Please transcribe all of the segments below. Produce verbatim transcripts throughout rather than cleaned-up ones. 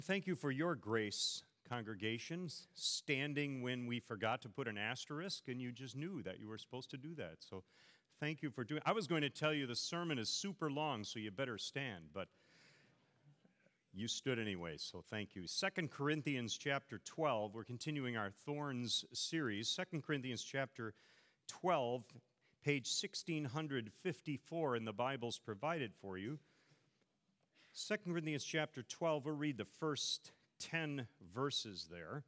Thank you for your grace, congregations, standing when we forgot to put an asterisk and you just knew that you were supposed to do that. So thank you for doing. I was going to tell you the sermon is super long, so you better stand, but you stood anyway, so thank you. Second Corinthians chapter twelve, we're continuing our Thorns series. Second Corinthians chapter twelve, page sixteen fifty-four in the Bibles provided for you. Second Corinthians chapter twelve, we'll read the first ten verses there.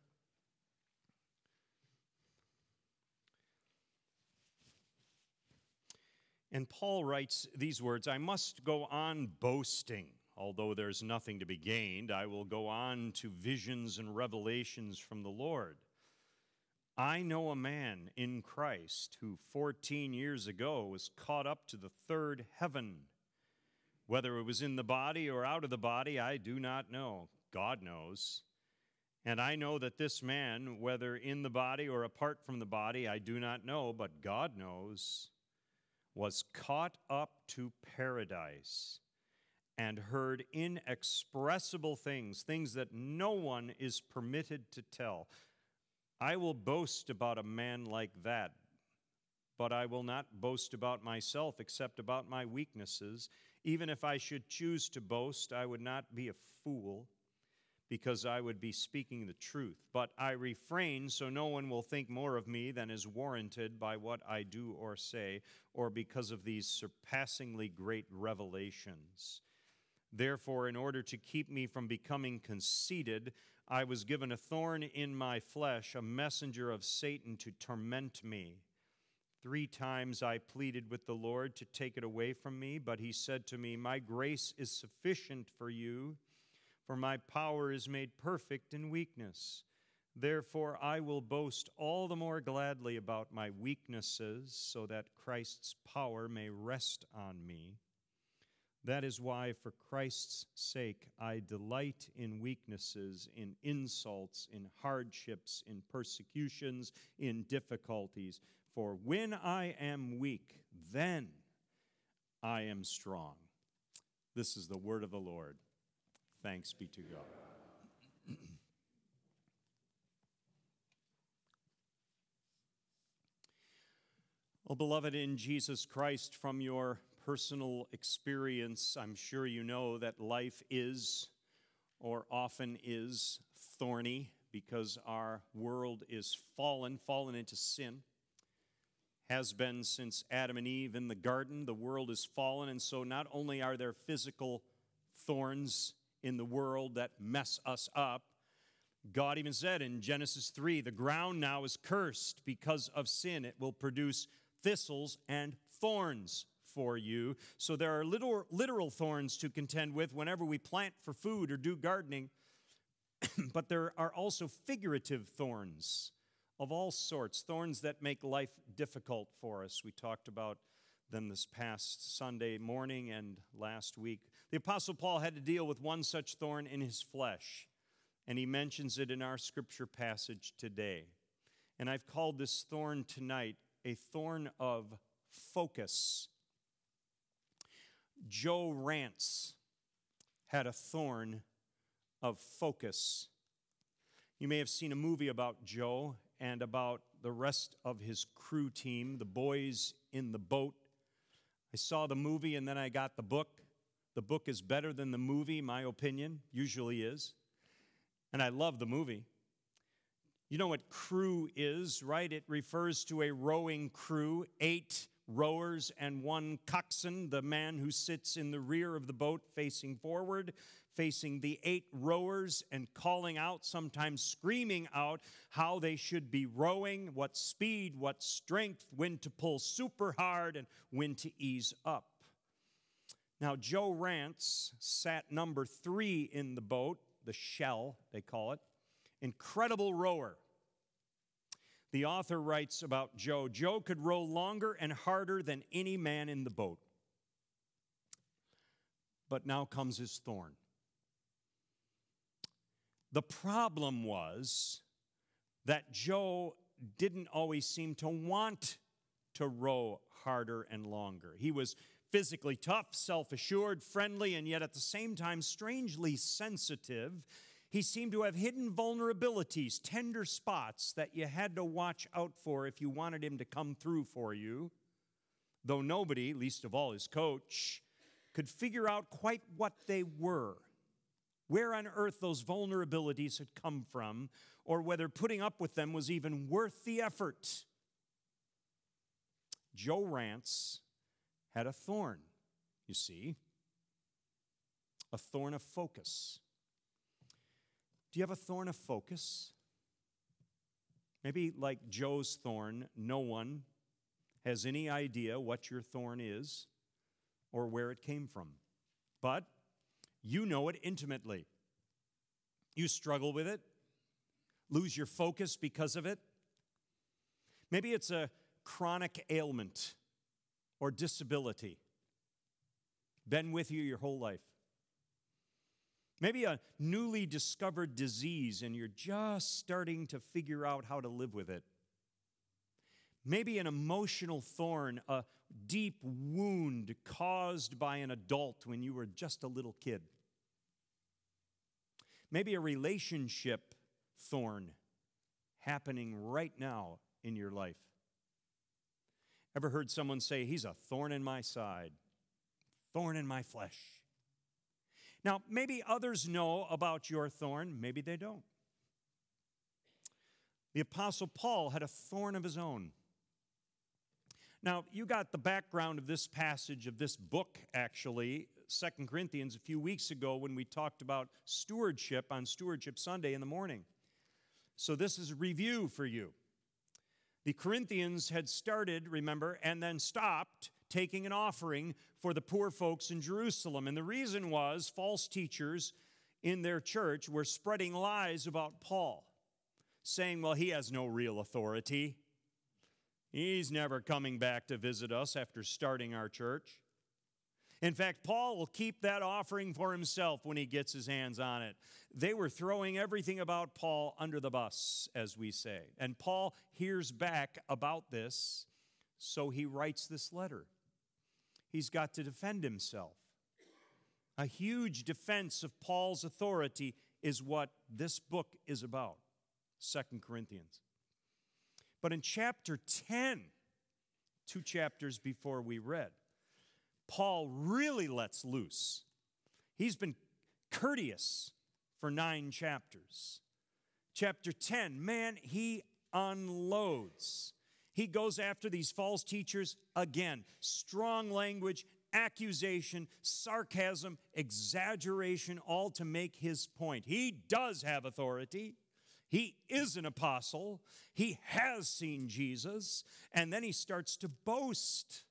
And Paul writes these words, "I must go on boasting, although there's nothing to be gained. I will go on to visions and revelations from the Lord. I know a man in Christ who fourteen years ago was caught up to the third heaven. Whether it was in the body or out of the body, I do not know. God knows. And I know that this man, whether in the body or apart from the body, I do not know, but God knows, was caught up to paradise and heard inexpressible things, things that no one is permitted to tell. I will boast about a man like that, but I will not boast about myself except about my weaknesses. Even if I should choose to boast, I would not be a fool, because I would be speaking the truth. But I refrain so no one will think more of me than is warranted by what I do or say, or because of these surpassingly great revelations. Therefore, in order to keep me from becoming conceited, I was given a thorn in my flesh, a messenger of Satan to torment me. Three times I pleaded with the Lord to take it away from me, but he said to me, my grace is sufficient for you, for my power is made perfect in weakness. Therefore I will boast all the more gladly about my weaknesses, so that Christ's power may rest on me. That is why, for Christ's sake, I delight in weaknesses, in insults, in hardships, in persecutions, in difficulties. For when I am weak, then I am strong." This is the word of the Lord. Thanks be to God. Well, beloved in Jesus Christ, from your personal experience, I'm sure you know that life is, or often is, thorny, because our world is fallen, fallen into sin. Has been since Adam and Eve in the garden. The world is fallen, and so not only are there physical thorns in the world that mess us up, God even said in Genesis three, the ground now is cursed because of sin. It will produce thistles and thorns for you. So there are literal, literal thorns to contend with whenever we plant for food or do gardening, but there are also figurative thorns of all sorts, thorns that make life difficult for us. We talked about them this past Sunday morning and last week. The Apostle Paul had to deal with one such thorn in his flesh, and he mentions it in our scripture passage today. And I've called this thorn tonight a thorn of focus. Joe Rance had a thorn of focus. You may have seen a movie about Joe and about the rest of his crew team, the boys in the boat. I saw the movie and then I got the book. The book is better than the movie, my opinion, usually is. And I love the movie. You know what crew is, right? It refers to a rowing crew, eight rowers and one coxswain, the man who sits in the rear of the boat facing forward, facing the eight rowers and calling out, sometimes screaming out how they should be rowing, what speed, what strength, when to pull super hard and when to ease up. Now, Joe Rance sat number three in the boat, the shell, they call it, incredible rower. The author writes about Joe, Joe could row longer and harder than any man in the boat. But now comes his thorn. The problem was that Joe didn't always seem to want to row harder and longer. He was physically tough, self-assured, friendly, and yet at the same time strangely sensitive. He seemed to have hidden vulnerabilities, tender spots that you had to watch out for if you wanted him to come through for you, though nobody, least of all his coach, could figure out quite what they were, where on earth those vulnerabilities had come from, or whether putting up with them was even worth the effort. Joe Rance had a thorn, you see, a thorn of focus. Do you have a thorn of focus? Maybe like Joe's thorn, no one has any idea what your thorn is or where it came from. But you know it intimately. You struggle with it, lose your focus because of it. Maybe it's a chronic ailment or disability, been with you your whole life. Maybe a newly discovered disease and you're just starting to figure out how to live with it. Maybe an emotional thorn, a deep wound caused by an adult when you were just a little kid. Maybe a relationship thorn happening right now in your life. Ever heard someone say, he's a thorn in my side, thorn in my flesh? Now, maybe others know about your thorn, maybe they don't. The Apostle Paul had a thorn of his own. Now, you got the background of this passage, of this book, actually, Second Corinthians, a few weeks ago when we talked about stewardship on Stewardship Sunday in the morning. So this is a review for you. The Corinthians had started, remember, and then stopped taking an offering for the poor folks in Jerusalem. And the reason was false teachers in their church were spreading lies about Paul, saying, well, he has no real authority. He's never coming back to visit us after starting our church. In fact, Paul will keep that offering for himself when he gets his hands on it. They were throwing everything about Paul under the bus, as we say. And Paul hears back about this, so he writes this letter. He's got to defend himself. A huge defense of Paul's authority is what this book is about, Second Corinthians. But in chapter ten, two chapters before we read, Paul really lets loose. He's been courteous for nine chapters. Chapter ten, man, he unloads. He goes after these false teachers again. Strong language, accusation, sarcasm, exaggeration, all to make his point. He does have authority. He is an apostle. He has seen Jesus. And then he starts to boast.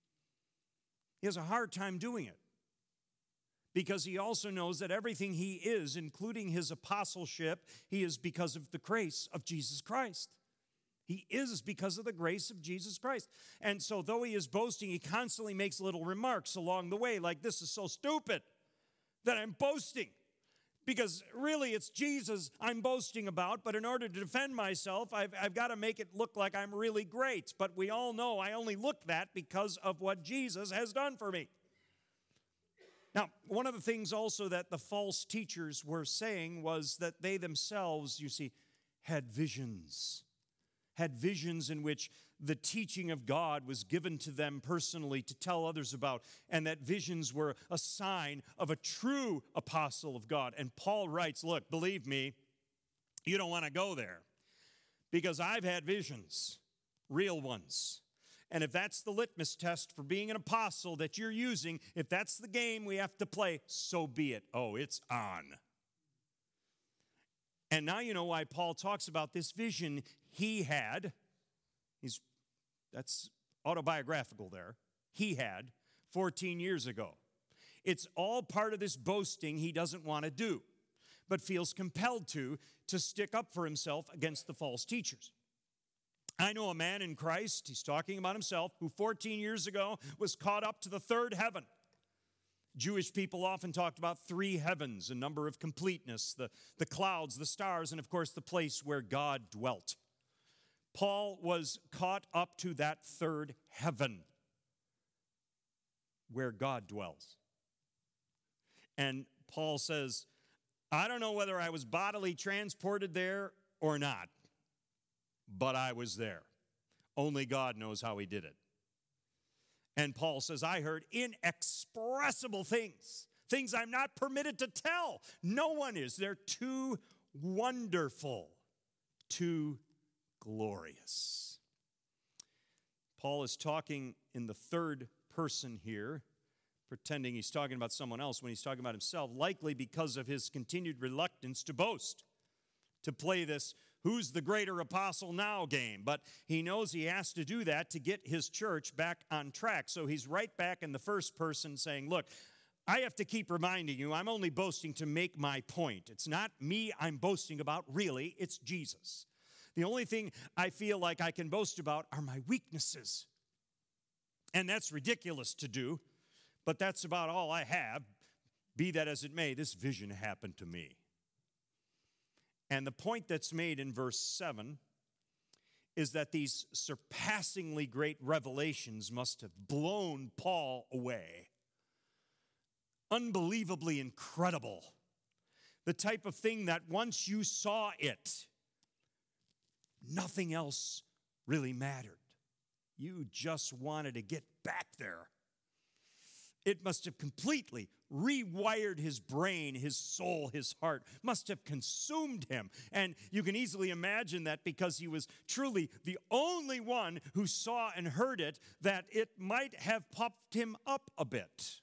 He has a hard time doing it because he also knows that everything he is, including his apostleship, he is because of the grace of Jesus Christ. He is because of the grace of Jesus Christ. And so though he is boasting, he constantly makes little remarks along the way, like, this is so stupid that I'm boasting. Because really it's Jesus I'm boasting about, but in order to defend myself, I've, I've got to make it look like I'm really great. But we all know I only look that because of what Jesus has done for me. Now, one of the things also that the false teachers were saying was that they themselves, you see, had visions. Had visions in which the teaching of God was given to them personally to tell others about, and that visions were a sign of a true apostle of God. And Paul writes, look, believe me, you don't want to go there because I've had visions, real ones. And if that's the litmus test for being an apostle that you're using, if that's the game we have to play, so be it. Oh, it's on. And now you know why Paul talks about this vision he had. He's That's autobiographical there. He had fourteen years ago. It's all part of this boasting he doesn't want to do, but feels compelled to, to stick up for himself against the false teachers. I know a man in Christ, he's talking about himself, who fourteen years ago was caught up to the third heaven. Jewish people often talked about three heavens, a number of completeness, the, the clouds, the stars, and of course the place where God dwelt. Paul was caught up to that third heaven where God dwells. And Paul says, I don't know whether I was bodily transported there or not, but I was there. Only God knows how he did it. And Paul says, I heard inexpressible things, things I'm not permitted to tell. No one is. They're too wonderful, too glorious. Paul is talking in the third person here, pretending he's talking about someone else when he's talking about himself, likely because of his continued reluctance to boast, to play this who's the greater apostle now game. But he knows he has to do that to get his church back on track. So he's right back in the first person saying, look, I have to keep reminding you, I'm only boasting to make my point. It's not me I'm boasting about, really, it's Jesus. The only thing I feel like I can boast about are my weaknesses. And that's ridiculous to do, but that's about all I have. Be that as it may, this vision happened to me. And the point that's made in verse seven is that these surpassingly great revelations must have blown Paul away. Unbelievably incredible. The type of thing that once you saw it, nothing else really mattered. You just wanted to get back there. It must have completely rewired his brain, his soul, his heart, must have consumed him. And you can easily imagine that because he was truly the only one who saw and heard it, that it might have puffed him up a bit.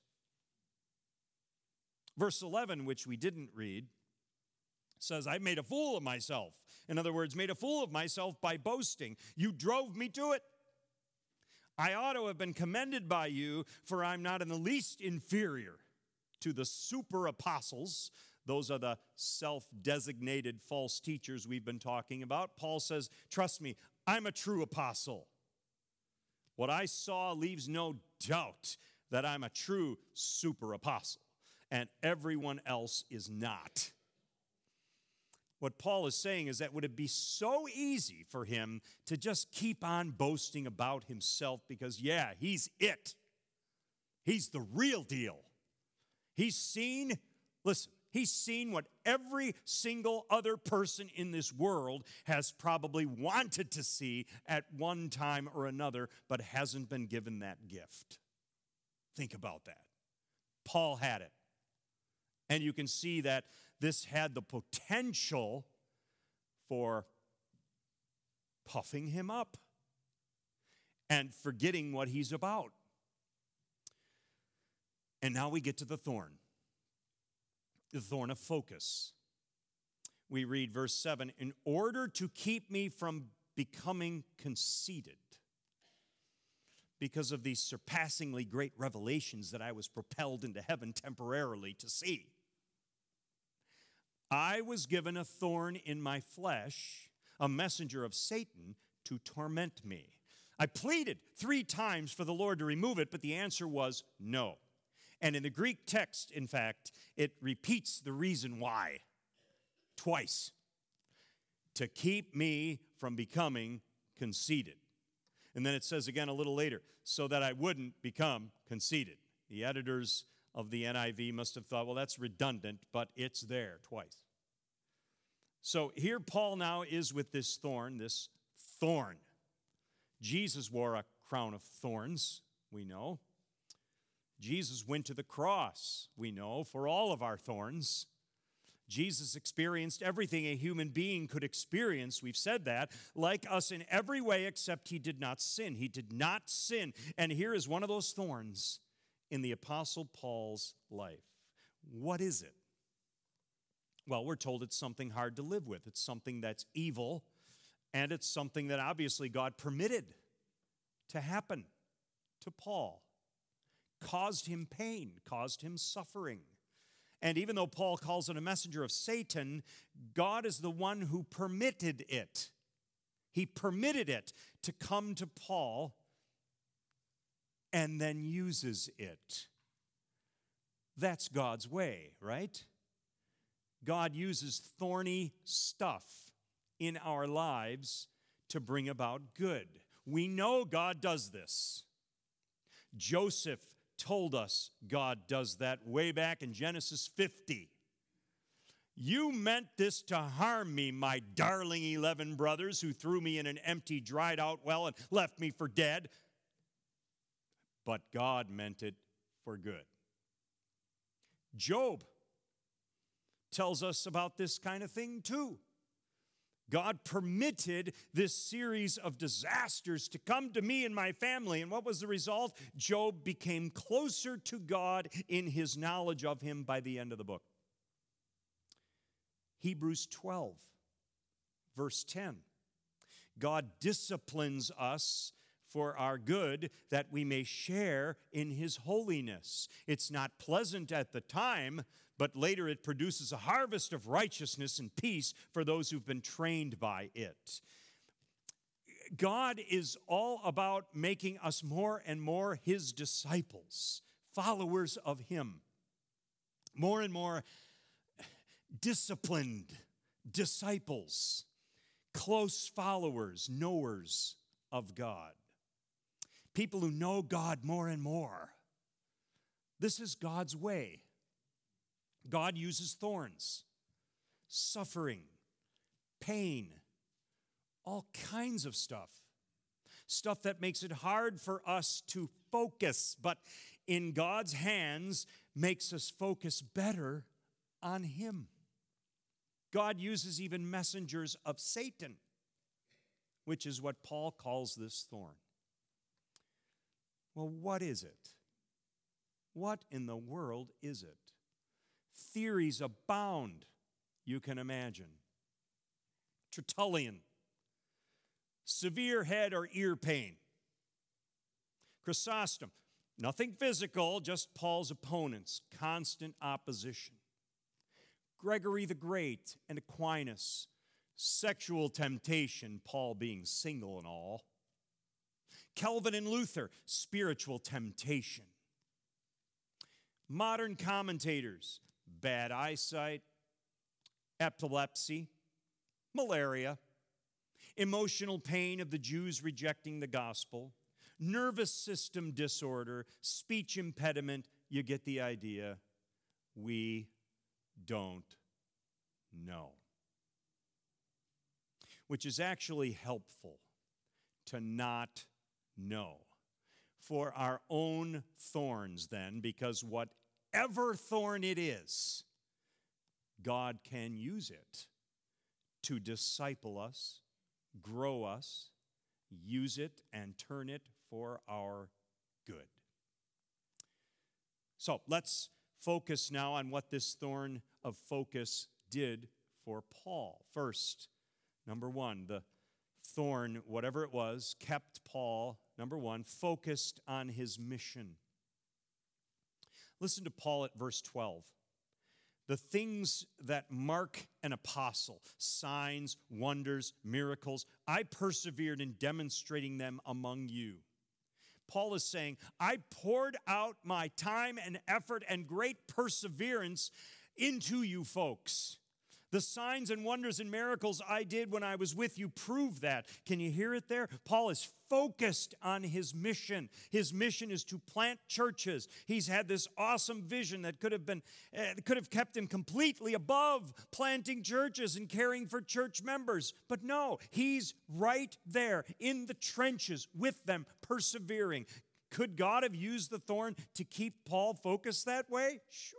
Verse eleven, which we didn't read, says, I made a fool of myself. In other words, made a fool of myself by boasting. You drove me to it. I ought to have been commended by you, for I'm not in the least inferior to the super apostles. Those are the self-designated false teachers we've been talking about. Paul says, trust me, I'm a true apostle. What I saw leaves no doubt that I'm a true super apostle, and everyone else is not. What Paul is saying is that would it be so easy for him to just keep on boasting about himself because, yeah, he's it. He's the real deal. He's seen, listen, he's seen what every single other person in this world has probably wanted to see at one time or another, but hasn't been given that gift. Think about that. Paul had it. And you can see that this had the potential for puffing him up and forgetting what he's about. And now we get to the thorn, the thorn of focus. We read verse seven, in order to keep me from becoming conceited, because of these surpassingly great revelations that I was propelled into heaven temporarily to see. I was given a thorn in my flesh, a messenger of Satan to torment me. I pleaded three times for the Lord to remove it, but the answer was no. And in the Greek text, in fact, it repeats the reason why twice. To keep me from becoming conceited. And then it says again a little later, so that I wouldn't become conceited. The editors of the N I V must have thought, well, that's redundant, but it's there twice. So here Paul now is with this thorn, this thorn. Jesus wore a crown of thorns, we know. Jesus went to the cross, we know, for all of our thorns. Jesus experienced everything a human being could experience. We've said that. Like us in every way, except he did not sin. He did not sin. And here is one of those thorns in the Apostle Paul's life. What is it? Well, we're told it's something hard to live with. It's something that's evil, and it's something that obviously God permitted to happen to Paul. Caused him pain, caused him suffering. And even though Paul calls it a messenger of Satan, God is the one who permitted it. He permitted it to come to Paul and then uses it. That's God's way, right? God uses thorny stuff in our lives to bring about good. We know God does this. Joseph told us God does that way back in Genesis fifty. You meant this to harm me, my darling eleven brothers who threw me in an empty, dried out well and left me for dead. But God meant it for good. Job tells us about this kind of thing too. God permitted this series of disasters to come to me and my family. And what was the result? Job became closer to God in his knowledge of him by the end of the book. Hebrews twelve, verse ten. God disciplines us for our good, that we may share in his holiness. It's not pleasant at the time, but later it produces a harvest of righteousness and peace for those who've been trained by it. God is all about making us more and more his disciples, followers of him. More and more disciplined disciples, close followers, knowers of God. People who know God more and more. This is God's way. God uses thorns, suffering, pain, all kinds of stuff. Stuff that makes it hard for us to focus, but in God's hands makes us focus better on him. God uses even messengers of Satan, which is what Paul calls this thorn. Well, what is it? What in the world is it? Theories abound, you can imagine. Tertullian, severe head or ear pain. Chrysostom, nothing physical, just Paul's opponents, constant opposition. Gregory the Great and Aquinas, sexual temptation, Paul being single and all. Calvin and Luther, spiritual temptation. Modern commentators, bad eyesight, epilepsy, malaria, emotional pain of the Jews rejecting the gospel, nervous system disorder, speech impediment. You get the idea. We don't know. Which is actually helpful to not know. For our own thorns then, because whatever thorn it is, God can use it to disciple us, grow us, use it, and turn it for our good. So let's focus now on what this thorn of focus did for Paul. First, number one, the thorn, whatever it was, kept Paul, number one, focused on his mission. Listen to Paul at verse twelve. The things that mark an apostle, signs, wonders, miracles, I persevered in demonstrating them among you. Paul is saying, I poured out my time and effort and great perseverance into you folks. The signs and wonders and miracles I did when I was with you prove that. Can you hear it there? Paul is focused on his mission. His mission is to plant churches. He's had this awesome vision that could have been, uh, could have kept him completely above planting churches and caring for church members. But no, he's right there in the trenches with them, persevering. Could God have used the thorn to keep Paul focused that way? Sure.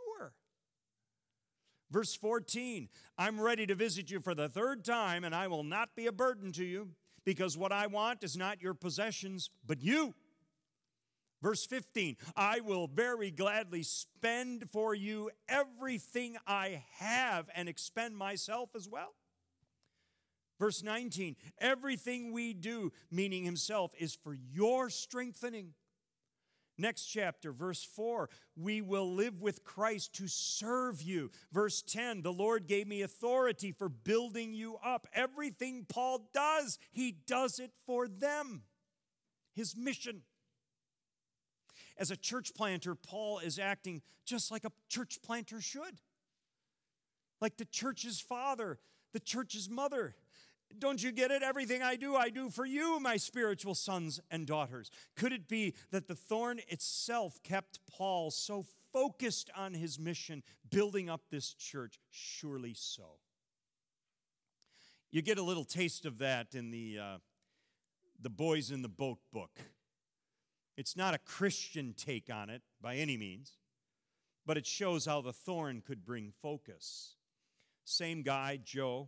Verse fourteen, I'm ready to visit you for the third time, and I will not be a burden to you, because what I want is not your possessions, but you. Verse fifteen, I will very gladly spend for you everything I have and expend myself as well. Verse nineteen, everything we do, meaning himself, is for your strengthening. Next chapter, verse four, we will live with Christ to serve you. Verse ten, the Lord gave me authority for building you up. Everything Paul does, he does it for them. His mission. As a church planter, Paul is acting just like a church planter should. Like the church's father, the church's mother. Don't you get it? Everything I do, I do for you, my spiritual sons and daughters. Could it be that the thorn itself kept Paul so focused on his mission, building up this church? Surely so. You get a little taste of that in the, uh, the Boys in the Boat book. It's not a Christian take on it by any means, but it shows how the thorn could bring focus. Same guy, Joe.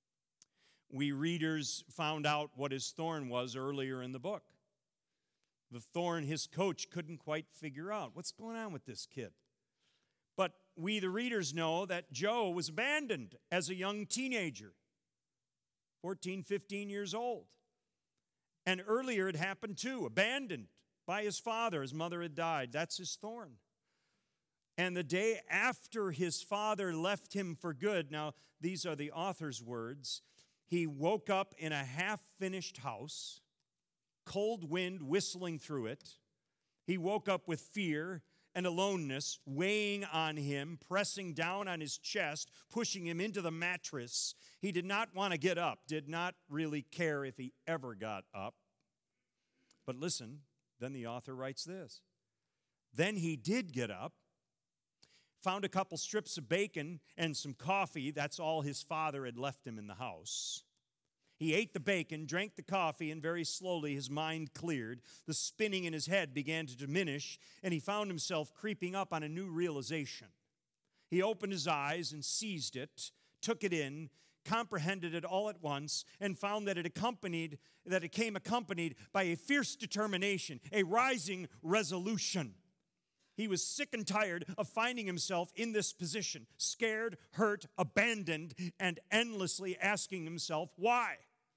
We readers found out what his thorn was earlier in the book. The thorn his coach couldn't quite figure out. What's going on with this kid? But we, the readers, know that Joe was abandoned as a young teenager, fourteen, fifteen years old. And earlier it happened too, abandoned by his father. His mother had died. That's his thorn. And the day after his father left him for good, now these are the author's words, he woke up in a half-finished house, cold wind whistling through it. He woke up with fear and aloneness weighing on him, pressing down on his chest, pushing him into the mattress. He did not want to get up, did not really care if he ever got up. But listen, then the author writes this. Then he did get up, found a couple strips of bacon and some coffee. That's all his father had left him in the house. He ate the bacon, drank the coffee, and very slowly his mind cleared. The spinning in his head began to diminish, and he found himself creeping up on a new realization. He opened his eyes and seized it, took it in, comprehended it all at once, and found that it accompanied that it came accompanied by a fierce determination, a rising resolution. He was sick and tired of finding himself in this position, scared, hurt, abandoned, and endlessly asking himself, why?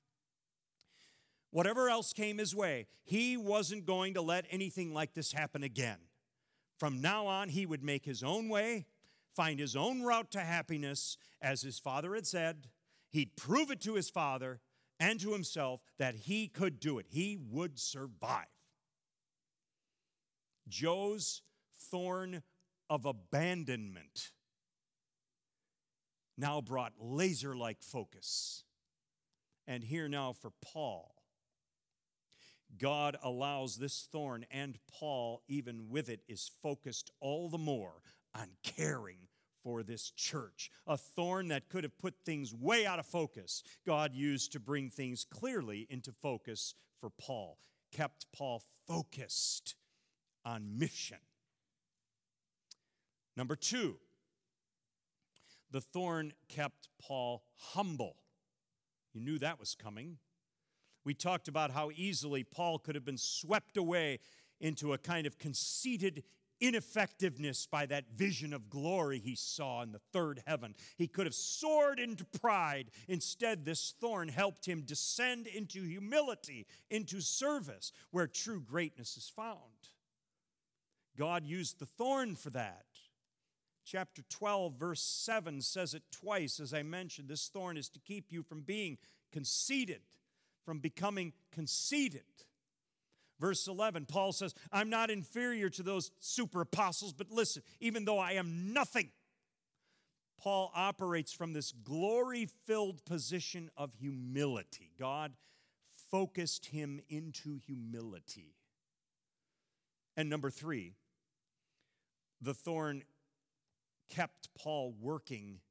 Whatever else came his way, he wasn't going to let anything like this happen again. From now on, he would make his own way, find his own route to happiness, as his father had said. He'd prove it to his father and to himself that he could do it. He would survive. Joe's thorn of abandonment now brought laser-like focus. And here now for Paul, God allows this thorn, and Paul, even with it, is focused all the more on caring for this church. A thorn that could have put things way out of focus, God used to bring things clearly into focus for Paul, kept Paul focused on mission. Number two, the thorn kept Paul humble. You knew that was coming. We talked about how easily Paul could have been swept away into a kind of conceited ineffectiveness by that vision of glory he saw in the third heaven. He could have soared into pride. Instead, this thorn helped him descend into humility, into service, where true greatness is found. God used the thorn for that. Chapter twelve, verse seven says it twice. As I mentioned, this thorn is to keep you from being conceited, from becoming conceited. Verse eleven, Paul says, I'm not inferior to those super apostles, but listen, even though I am nothing, Paul operates from this glory-filled position of humility. God focused him into humility. And number three, the thorn kept Paul working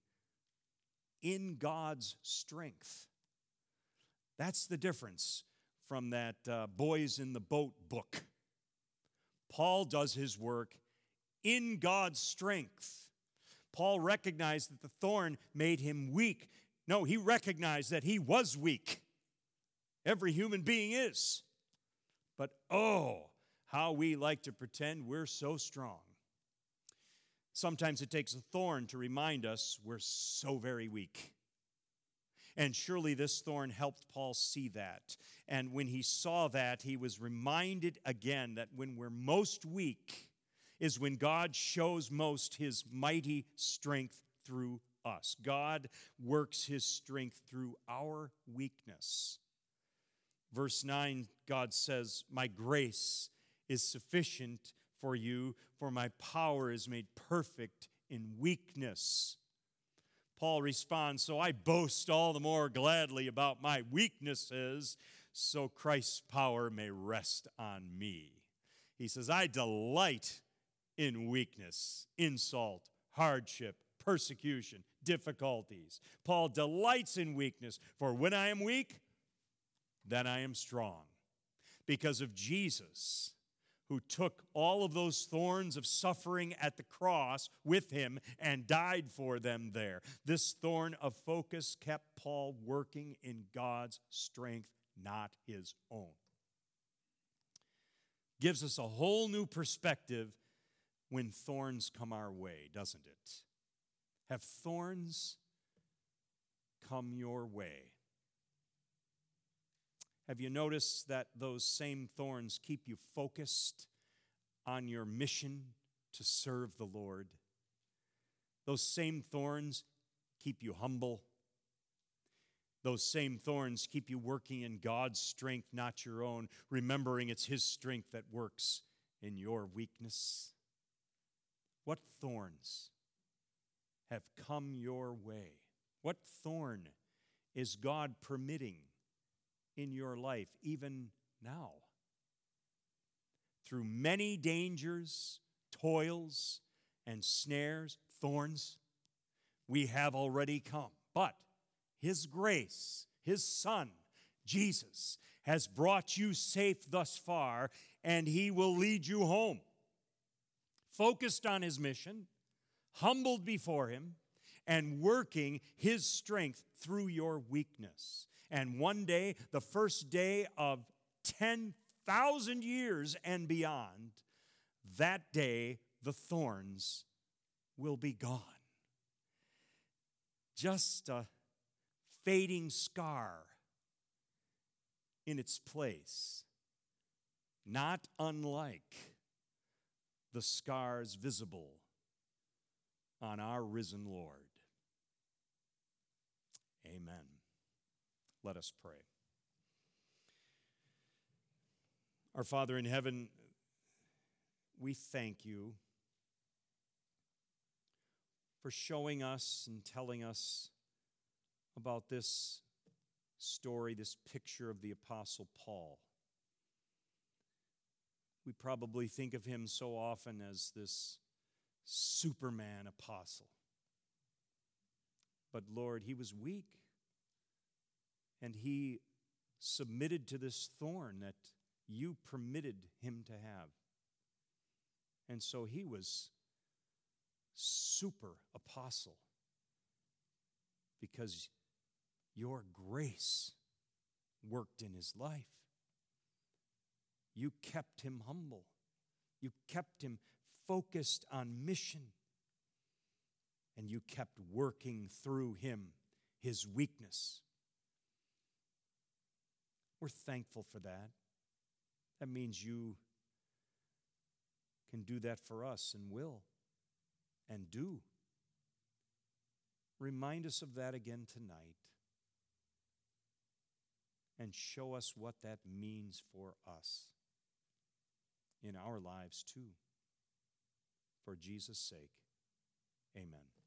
in God's strength. That's the difference from that uh, Boys in the Boat book. Paul does his work in God's strength. Paul recognized that the thorn made him weak. No, he recognized that he was weak. Every human being is. But oh, how we like to pretend we're so strong. Sometimes it takes a thorn to remind us we're so very weak. And surely this thorn helped Paul see that. And when he saw that, he was reminded again that when we're most weak is when God shows most his mighty strength through us. God works his strength through our weakness. Verse nine, God says, my grace is sufficient for you, for my power is made perfect in weakness. Paul responds, so I boast all the more gladly about my weaknesses, so Christ's power may rest on me. He says, I delight in weakness, insult, hardship, persecution, difficulties. Paul delights in weakness, for when I am weak, then I am strong. Because of Jesus, who took all of those thorns of suffering at the cross with him and died for them there. This thorn of focus kept Paul working in God's strength, not his own. Gives us a whole new perspective when thorns come our way, doesn't it? Have thorns come your way? Have you noticed that those same thorns keep you focused on your mission to serve the Lord? Those same thorns keep you humble. Those same thorns keep you working in God's strength, not your own, remembering it's His strength that works in your weakness. What thorns have come your way? What thorn is God permitting in your life, even now? Through many dangers, toils, and snares, thorns, we have already come. But His grace, His Son, Jesus, has brought you safe thus far, and He will lead you home. Focused on His mission, humbled before Him, and working His strength through your weakness. And one day, the first day of ten thousand years and beyond, that day the thorns will be gone. Just a fading scar in its place, not unlike the scars visible on our risen Lord. Amen. Let us pray. Our Father in heaven, we thank you for showing us and telling us about this story, this picture of the Apostle Paul. We probably think of him so often as this Superman apostle. But Lord, he was weak, and he submitted to this thorn that you permitted him to have. And so he was super apostle because your grace worked in his life. You kept him humble. You kept him focused on mission. And you kept working through him his weakness. We're thankful for that. That means you can do that for us and will and do. Remind us of that again tonight and show us what that means for us in our lives too. For Jesus' sake, amen.